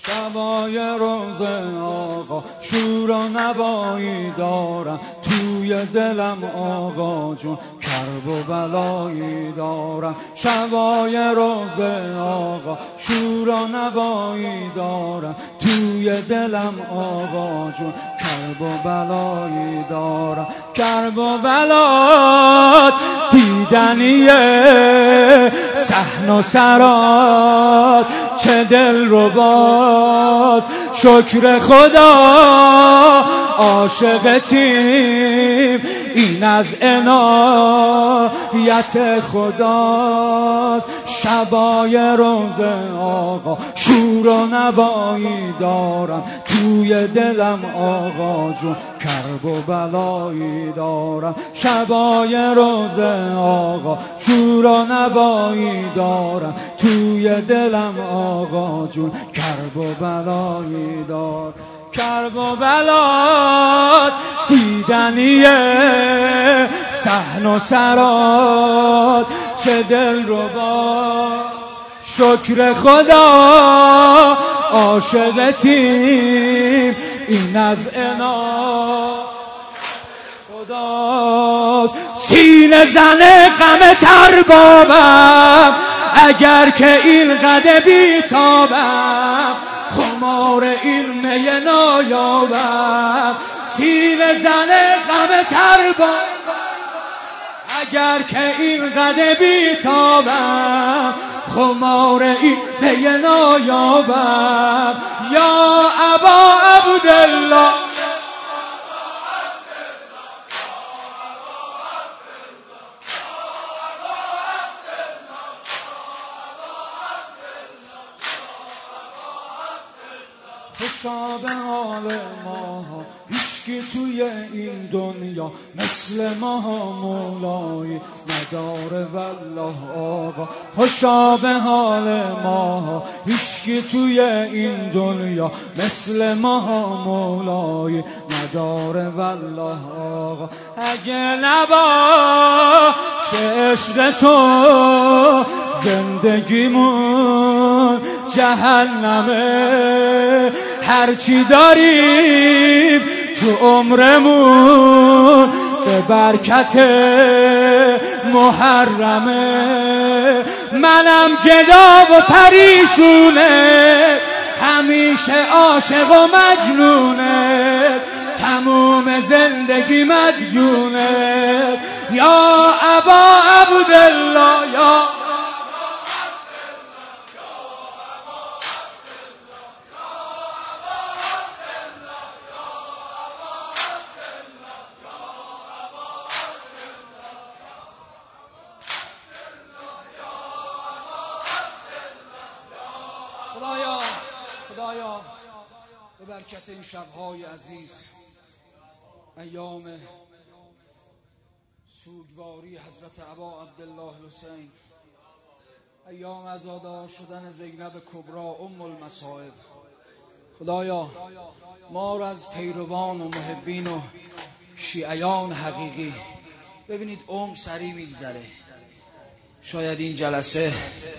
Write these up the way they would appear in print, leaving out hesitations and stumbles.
شبای روز آقا شور و نوایی دارم، توی دلم آقا جون کرب و بلایی دارم. شبای روز آقا شور و نوایی دارم، توی دلم آقا جون کرب و بلایی دارم. کرب و بلات دیدنیه، صحن و سرات چه دل رو باز. شکر خدا عاشقتیم، این از عنایت خداست. شبای روز آقا شور و نوایی دارم، توی دلم آقا جون کرب و بلایی دارم. شبای روز آقا شور و نوایی دارم، توی دلم آقا جون کرب و بلایی دارم. کرب و بلات دیدنیه، صحن و سرات چه دل رو با. شکر خدا عاشقتیم، این از عنایت خداست. سینه زنه غم تربابم، اگر که این قد بیتابم، خمار این می نایابم. سینه زنه غم تربابم، اگر که این قد بیتابم، خمار این می نایابم. یا ابا عبدالله خوشا به حال ما، هیچکی توی این دنیا مثل ما مولایی نداره والله آقا. خوشا به حال ما، هیچکی توی این دنیا مثل ما مولایی نداره والله آقا. اگه نباشه عشق تو، زندگیمون جهنمه. هرچی داریم تو عمرمون به برکت محرمه. منم گدا و پریشونه، همیشه عاشق و مجنونه، تموم زندگی مدیونه. یا ابا عبدالله یا خدایا به برکت این شب‌های عزیز، ایام سوگواری حضرت ابا عبدالله حسین، ایام عزادار شدن زینب کبری ام المصائب، خدایا ما را از پیروان و محبین و شیعیان حقیقی، ببینید عمر سریع میگذره. شاید این جلسه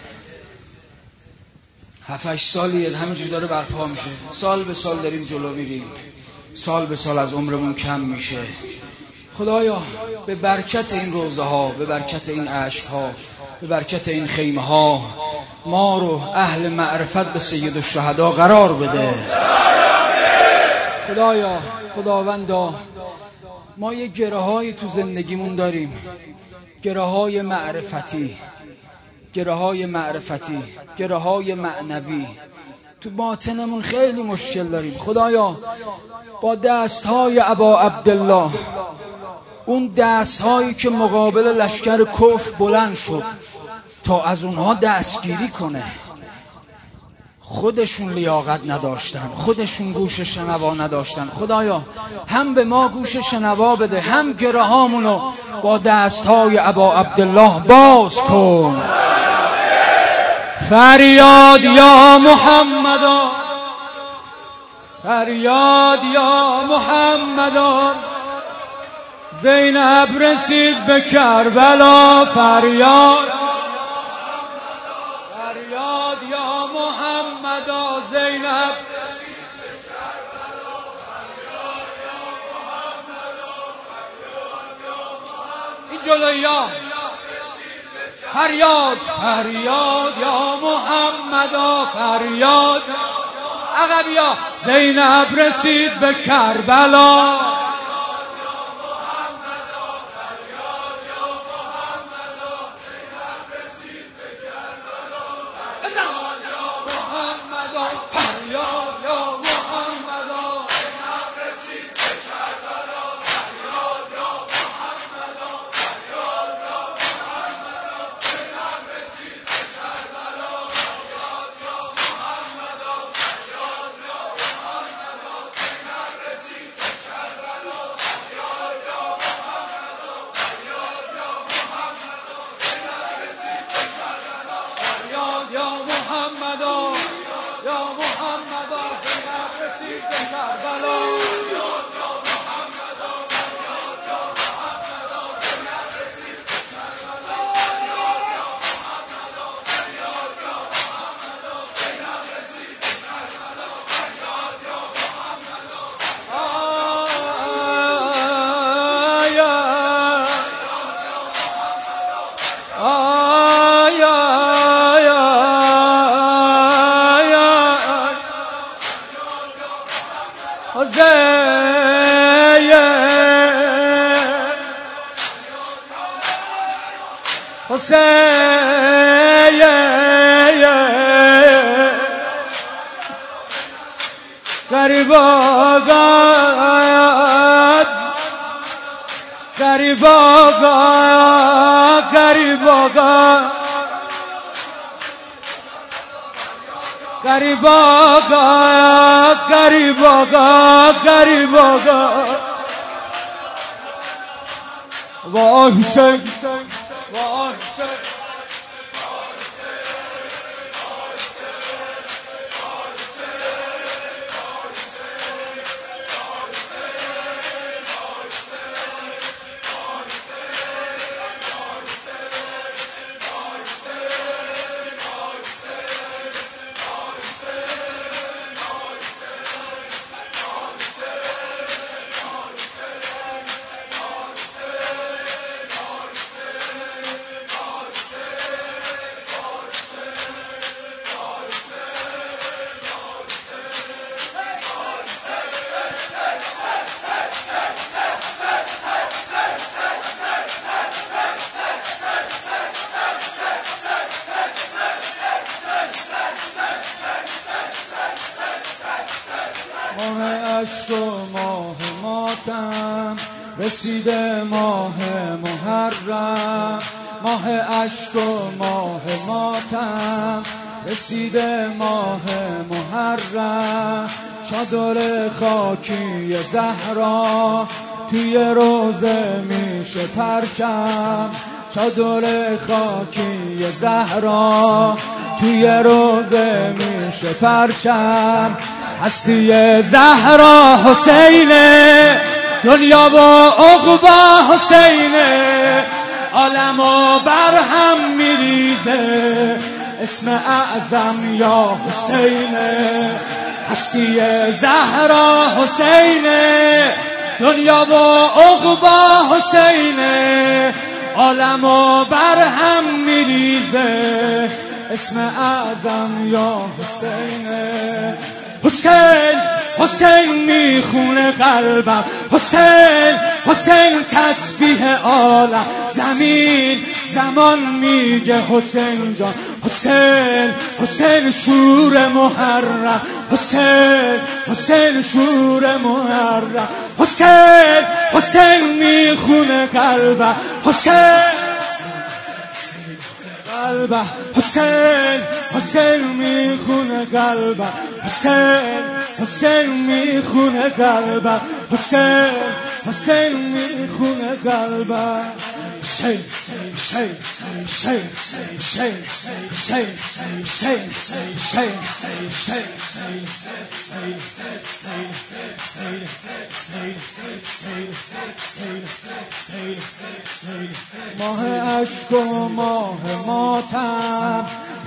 7-8 سالیه همینجوری داره برپا میشه، سال به سال داریم جلو میریم، سال به سال از عمرمون کم میشه. خدایا به برکت این روزه ها، به برکت این عشق ها، به برکت این خیمه ها، ما رو اهل معرفت به سید الشهدا قرار بده. خدایا خداوندا، ما یه گره های تو زندگیمون داریم، گره های معرفتی، گره های معرفتی، گره های معنوی. تو باطنمون خیلی مشکل داریم. خدایا با دستهای ابا عبدالله، اون دستهایی که مقابل لشکر کفر بلند شد تا از اونها دستگیری کنه، خودشون لیاقت نداشتن، خودشون گوش شنوا نداشتن. خدایا هم به ما گوش شنوا بده، هم گره هامونو با دستهای ابا عبدالله باز کن. فریاد یا محمد، فریاد یا محمد، زینب رسید به کربلا. فریاد، فریاد یا محمد، زینب زینب این جلویا فریاد فریاد یا محمدا فریاد عقبیا زینب رسید به کربلا حسین غریب آقاد غریب آقاد غریب آقاد غریب آقاد غریب آقاد غریب آقاد وای حسین وای حسین ماه عشق و ماه ماتم رسیده ماه محرم ماه عشق و ماه ماتم رسیده ماه محرم چادر خاکی زهرا توی روزه میشه پرچم چادر خاکی زهرا توی روزه میشه پرچم هستی زهرا حسینه دنیا و عقبا حسینه عالمو برهم میریزه اسم اعظم یا حسینه هستی زهرا حسینه دنیا و عقبا حسینه عالمو برهم میریزه اسم اعظم یا حسینه حسین حسین میخونه قلبم حسین حسین تسبیح عالم زمین زمان میگه حسین جان حسین حسین شور محرم حسین حسین شور محرم حسین حسین میخونه قلبم حسین قلبه حسین حسین میخونه قلبه حسین حسین میخونه قلبه حسین حسین میخونه قلبه حسین حسین حسین حسین حسین حسین حسین ماه عشق و ماه ماتم